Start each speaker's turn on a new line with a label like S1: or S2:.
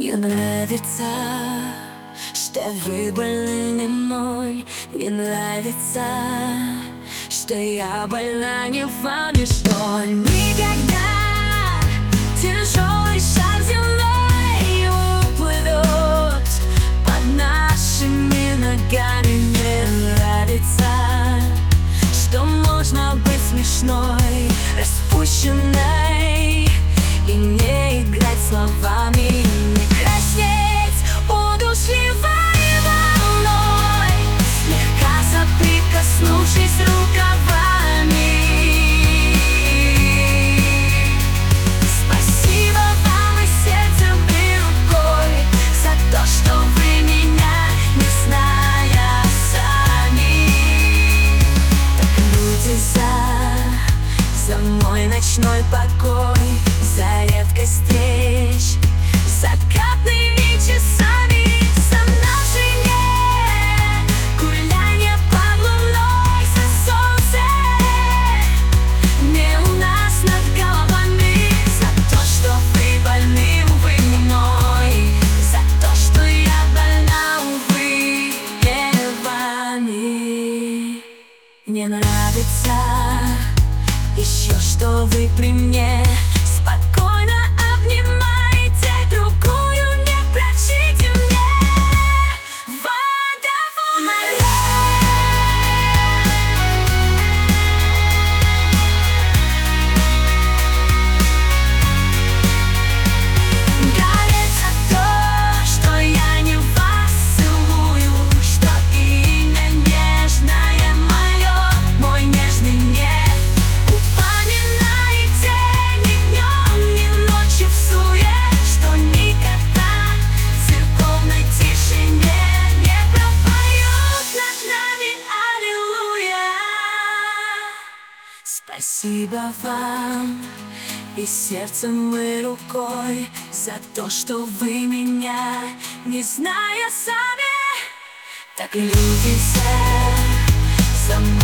S1: Мне нравится, что вы были не мой. Мне нравится, что я была не вами, что никогда тяжелый шаг земной уплывет под нашими ногами. Мне нравится, что можно быть смешной, распущенной и не играть словами, не краснеть удушливой волной, слегка соприкоснувшись рукавами. Спасибо вам и сердцем, и рукой за то, что вы меня, не зная сами, так крутитесь за мой ночной покой, за редкость встреч, закатными часами, за нашими гуляния под луной, за солнце не у нас над головами, за то, что вы больны, увы, не мной, за то, что я больна, увы, не вами. Мне нравится еще, что вы при мне спокойно обнимаете другую, не прочите мне. Wonderful, my love. Нравится то, что я не вас целую, что имя нежное мое, мой нежный нет. Спасибо вам и сердцем, и рукой за то, что вы меня, не зная сами, так любите за мной.